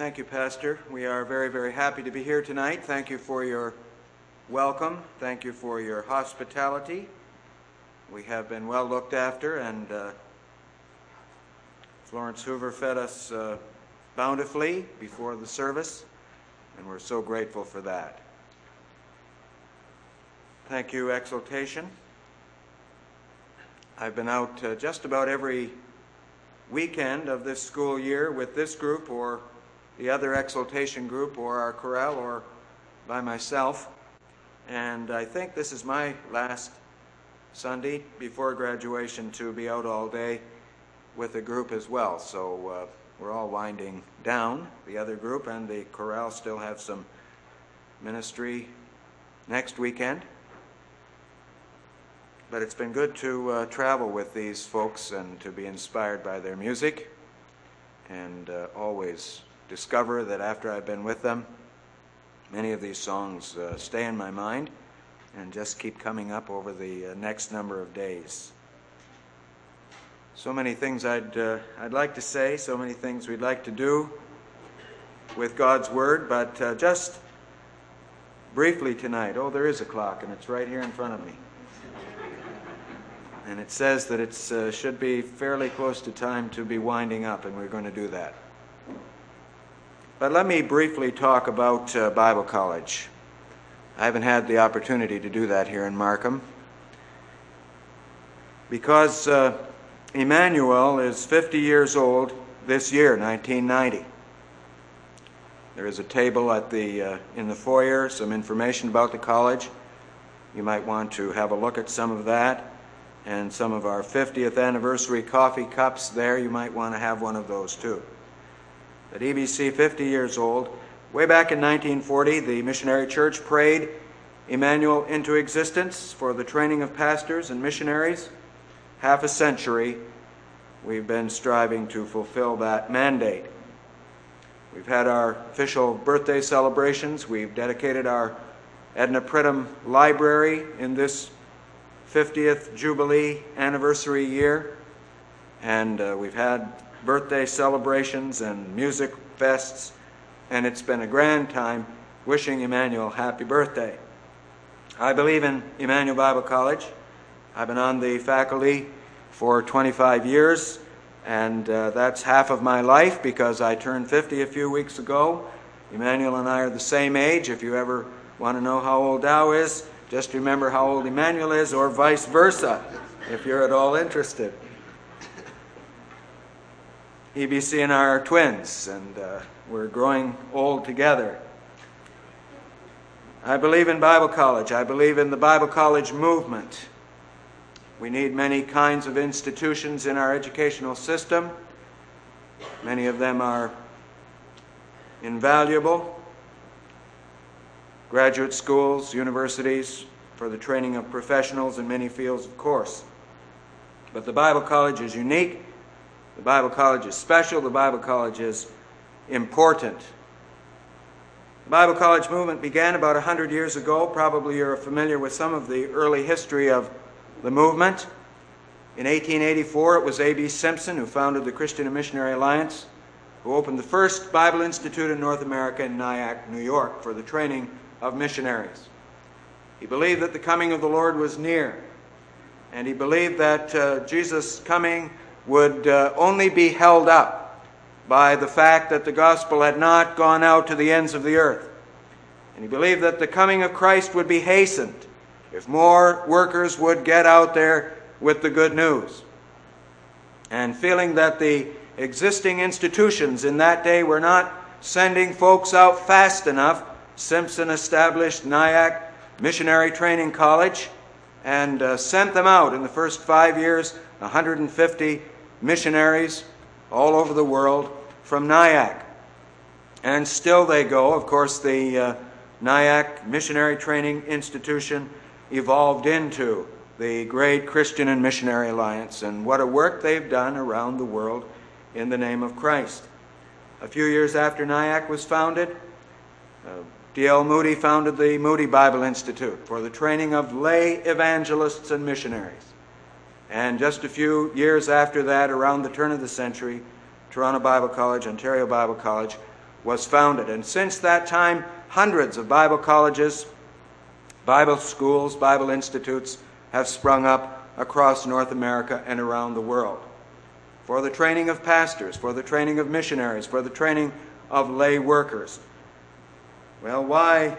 Thank you, Pastor. We are very, very happy to be here tonight. Thank you for your welcome. Thank you for your hospitality. We have been well looked after, and Florence Hoover fed us bountifully before the service, and we're so grateful for that. Thank you, Exaltation. I've been out just about every weekend of this school year with this group or the other Exaltation group or our chorale or by myself. And I think this is my last Sunday before graduation to be out all day with the group as well. So we're all winding down. The other group and the chorale still have some ministry next weekend. But it's been good to travel with these folks and to be inspired by their music, and always discover that after I've been with them, many of these songs stay in my mind and just keep coming up over the next number of days. So many things I'd like to say, so many things we'd like to do with God's Word, but just briefly tonight. Oh, there is a clock, and it's right here in front of me. And it says that it should be fairly close to time to be winding up, and we're going to do that. But let me briefly talk about Bible College. I haven't had the opportunity to do that here in Markham, because Emmanuel is 50 years old this year, 1990. There is a table at in the foyer, some information about the college. You might want to have a look at some of that. And some of our 50th anniversary coffee cups there, you might want to have one of those too. At EBC, 50 years old. Way back in 1940, the missionary church prayed Emmanuel into existence for the training of pastors and missionaries. Half a century, we've been striving to fulfill that mandate. We've had our official birthday celebrations. We've dedicated our Edna Pridham Library in this 50th Jubilee anniversary year, and we've had birthday celebrations and music fests, and it's been a grand time wishing Emmanuel happy birthday. I believe in Emmanuel Bible College. I've been on the faculty for 25 years, and that's half of my life because I turned 50 a few weeks ago. Emmanuel and I are the same age. If you ever want to know how old Dow is, just remember how old Emmanuel is, or vice versa, if you're at all interested. EBC and I are twins, and we're growing old together. I believe in Bible College. I believe in the Bible College movement. We need many kinds of institutions in our educational system. Many of them are invaluable. Graduate schools, universities, for the training of professionals in many fields, of course. But the Bible College is unique. The Bible College is special. The Bible College is important. The Bible College movement began about 100 years ago. Probably you're familiar with some of the early history of the movement. In 1884, it was A.B. Simpson who founded the Christian and Missionary Alliance, who opened the first Bible Institute in North America in Nyack, New York, for the training of missionaries. He believed that the coming of the Lord was near, and he believed that Jesus' coming would only be held up by the fact that the gospel had not gone out to the ends of the earth. And he believed that the coming of Christ would be hastened if more workers would get out there with the good news. And feeling that the existing institutions in that day were not sending folks out fast enough, Simpson established Nyack Missionary Training College and sent them out in the first 5 years, 150 missionaries all over the world from Nyack. And still they go. Of course, the Nyack Missionary Training Institution evolved into the great Christian and Missionary Alliance, and what a work they've done around the world in the name of Christ. A few years after Nyack was founded, D.L. Moody founded the Moody Bible Institute for the training of lay evangelists and missionaries. And just a few years after that, around the turn of the century, Toronto Bible College, Ontario Bible College, was founded. And since that time, hundreds of Bible colleges, Bible schools, Bible institutes have sprung up across North America and around the world for the training of pastors, for the training of missionaries, for the training of lay workers. Well, why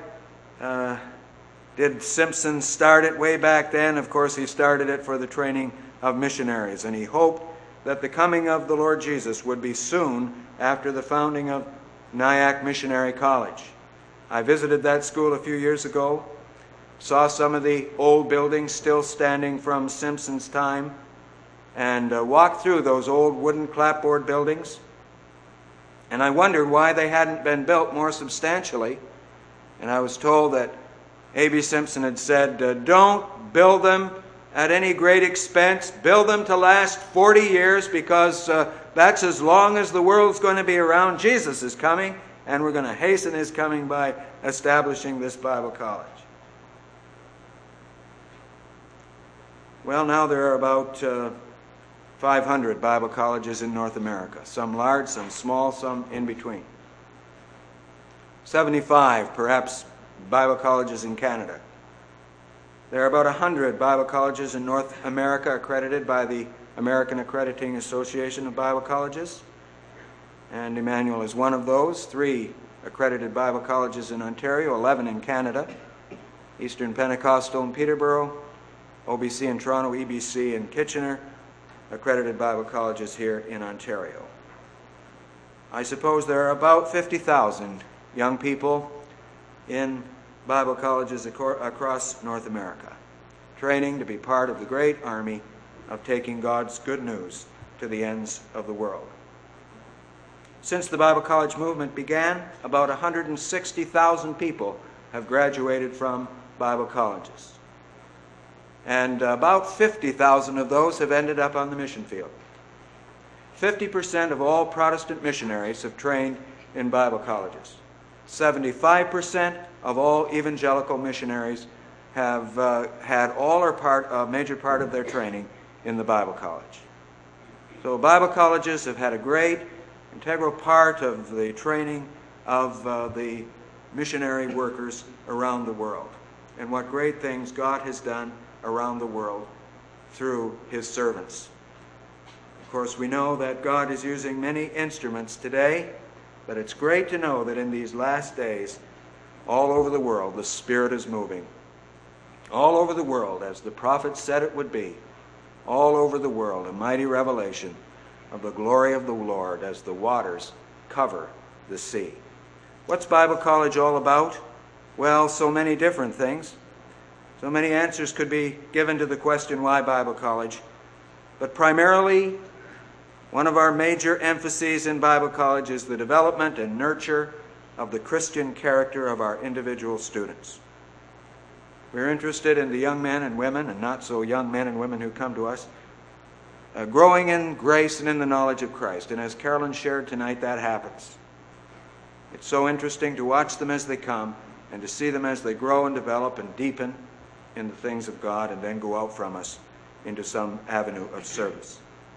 did Simpson start it way back then? Of course, he started it for the training of missionaries, and he hoped that the coming of the Lord Jesus would be soon after the founding of Nyack Missionary College. I visited that school a few years ago, saw some of the old buildings still standing from Simpson's time, and walked through those old wooden clapboard buildings. And I wondered why they hadn't been built more substantially. And I was told that A.B. Simpson had said, don't build them at any great expense. Build them to last 40 years because that's as long as the world's going to be around. Jesus is coming, and we're going to hasten his coming by establishing this Bible college. Well, now there are about 500 Bible colleges in North America, some large, some small, some in between. 75, perhaps, Bible colleges in Canada. There are about 100 Bible colleges in North America accredited by the American Accrediting Association of Bible Colleges, and Emmanuel is one of those. 3 accredited Bible colleges in Ontario, 11 in Canada, Eastern Pentecostal in Peterborough, OBC in Toronto, EBC in Kitchener, accredited Bible colleges here in Ontario. I suppose there are about 50,000 young people in Bible colleges across North America, training to be part of the great army of taking God's good news to the ends of the world. Since the Bible college movement began, about 160,000 people have graduated from Bible colleges. And about 50,000 of those have ended up on the mission field. 50% of all Protestant missionaries have trained in Bible colleges. 75% of all evangelical missionaries have had all or a major part of their training in the Bible college. So Bible colleges have had a great integral part of the training of the missionary workers around the world. And what great things God has done around the world through his servants. Of course, we know that God is using many instruments today, but it's great to know that in these last days, all over the world, the Spirit is moving. All over the world, as the prophet said it would be, all over the world, a mighty revelation of the glory of the Lord as the waters cover the sea. What's Bible college all about? Well, so many different things. So many answers could be given to the question, why Bible college? But primarily, one of our major emphases in Bible college is the development and nurture of the Christian character of our individual students. We're interested in the young men and women, and not so young men and women who come to us, growing in grace and in the knowledge of Christ. And as Carolyn shared tonight, that happens. It's so interesting to watch them as they come and to see them as they grow and develop and deepen in the things of God and then go out from us into some avenue of service.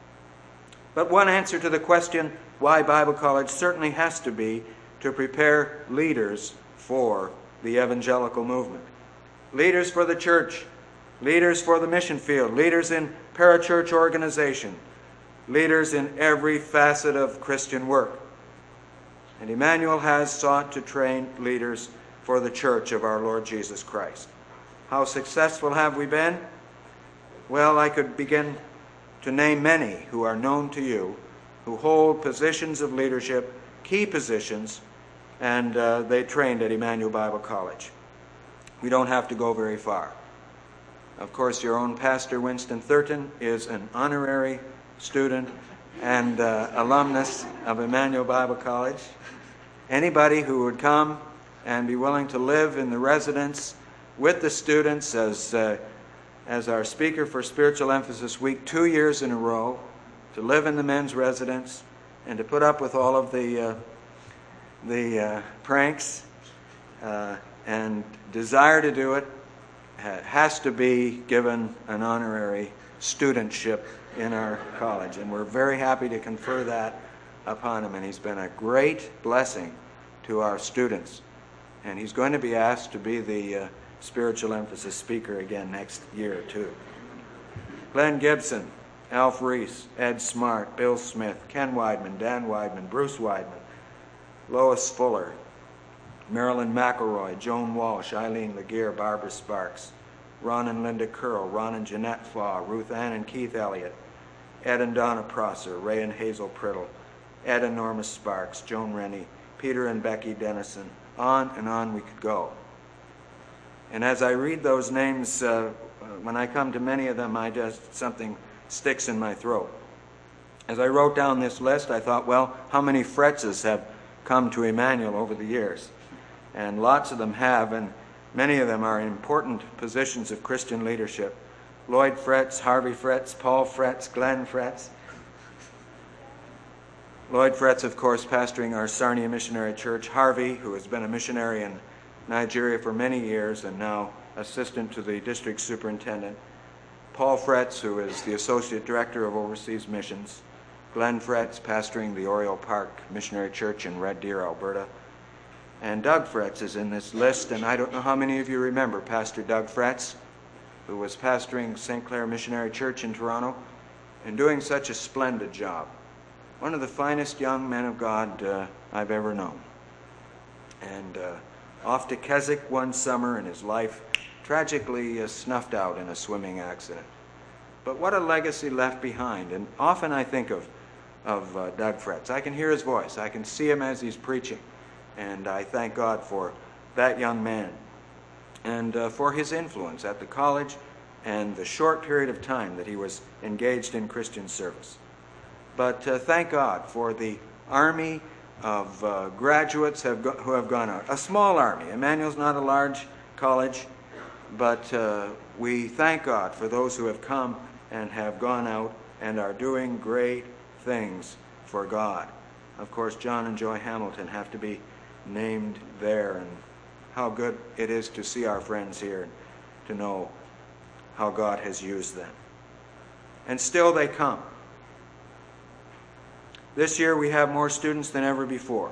But one answer to the question, why Bible college, certainly has to be to prepare leaders for the evangelical movement. Leaders for the church, leaders for the mission field, leaders in parachurch organization, leaders in every facet of Christian work. And Emmanuel has sought to train leaders for the church of our Lord Jesus Christ. How successful have we been? Well, I could begin to name many who are known to you, who hold positions of leadership, key positions, and they trained at Emmanuel Bible College. We don't have to go very far. Of course, your own pastor, Winston Thurton, is an honorary student and alumnus of Emmanuel Bible College. Anybody who would come and be willing to live in the residence with the students as our speaker for Spiritual Emphasis Week 2 years in a row, to live in the men's residence and to put up with all of the pranks and desire to do it, has to be given an honorary studentship in our college. And we're very happy to confer that upon him. And he's been a great blessing to our students. And he's going to be asked to be the spiritual emphasis speaker again next year, too. Glenn Gibson, Alf Reese, Ed Smart, Bill Smith, Ken Weidman, Dan Weidman, Bruce Weidman, Lois Fuller, Marilyn McElroy, Joan Walsh, Eileen Laguerre, Barbara Sparks, Ron and Linda Curl, Ron and Jeanette Flaw, Ruth Ann and Keith Elliott, Ed and Donna Prosser, Ray and Hazel Priddle, Ed and Norma Sparks, Joan Rennie, Peter and Becky Dennison. On we could go. And as I read those names, when I come to many of them, something sticks in my throat. As I wrote down this list, I thought, well, how many Fretzes have come to Emmanuel over the years? And lots of them have, and many of them are in important positions of Christian leadership. Lloyd Fretz, Harvey Fretz, Paul Fretz, Glenn Fretz. Lloyd Fretz, of course, pastoring our Sarnia Missionary Church. Harvey, who has been a missionary in Nigeria for many years and now assistant to the district superintendent. Paul Fretz, who is the associate director of overseas missions. Glenn Fretz, pastoring the Oriole Park Missionary Church in Red Deer, Alberta. And Doug Fretz is in this list, and I don't know how many of you remember Pastor Doug Fretz, who was pastoring St. Clair Missionary Church in Toronto and doing such a splendid job. One of the finest young men of God I've ever known. And off to Keswick one summer, and his life tragically snuffed out in a swimming accident. But what a legacy left behind. And often I think of Doug Fretz. I can hear his voice. I can see him as he's preaching. And I thank God for that young man and for his influence at the college and the short period of time that he was engaged in Christian service. But thank God for the army of graduates who have gone out. A small army. Emmanuel's not a large college, but we thank God for those who have come and have gone out and are doing great things for God. Of course, John and Joy Hamilton have to be named there, and how good it is to see our friends here and to know how God has used them. And still they come. This year we have more students than ever before.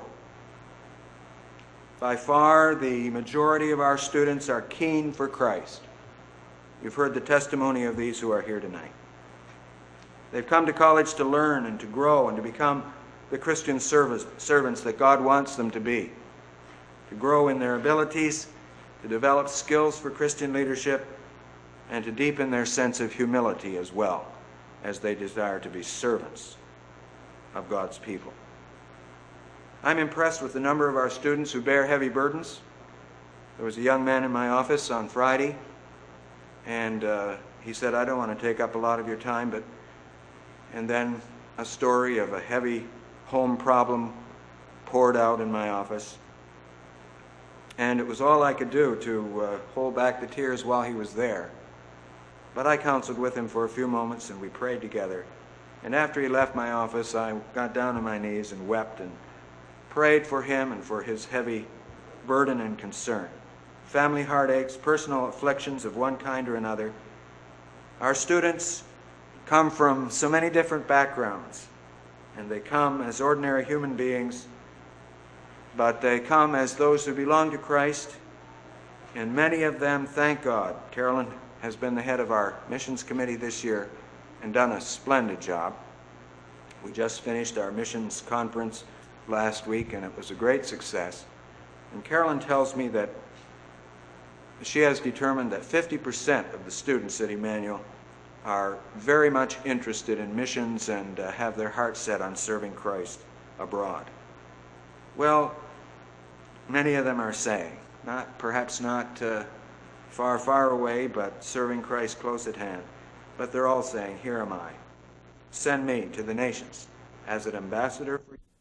By far, the majority of our students are keen for Christ. You've heard the testimony of these who are here tonight. They've come to college to learn and to grow and to become the Christian servants that God wants them to be, to grow in their abilities, to develop skills for Christian leadership, and to deepen their sense of humility as well, as they desire to be servants of God's people. I'm impressed with the number of our students who bear heavy burdens. There was a young man in my office on Friday, and he said, I don't want to take up a lot of your time, and then a story of a heavy home problem poured out in my office. And it was all I could do to hold back the tears while he was there. But I counseled with him for a few moments, and we prayed together. And after he left my office, I got down on my knees and wept and prayed for him and for his heavy burden and concern. Family heartaches, personal afflictions of one kind or another. Our students come from so many different backgrounds, and they come as ordinary human beings, but they come as those who belong to Christ, and many of them, thank God. Carolyn has been the head of our missions committee this year and done a splendid job. We just finished our missions conference last week, and it was a great success. And Carolyn tells me that she has determined that 50% of the students at Emmanuel are very much interested in missions and have their hearts set on serving Christ abroad. Well, many of them are saying, perhaps not far, far away, but serving Christ close at hand. But they're all saying, here am I. Send me to the nations as an ambassador for you.